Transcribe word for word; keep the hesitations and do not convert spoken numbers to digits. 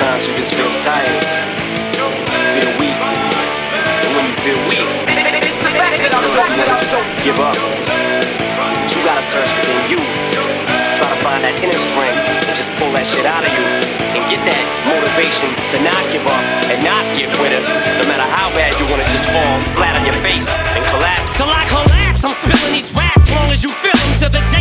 Sometimes you just feel tired, feel weak. And when you feel weak, you wanna just give up. But you gotta search within you. Try to find that inner strength and just pull that shit out of you. And get that motivation to not give up and not be a quitter. No matter how bad you wanna just fall flat on your face and collapse. Till I collapse, I'm spilling these raps long as you feel them to the death.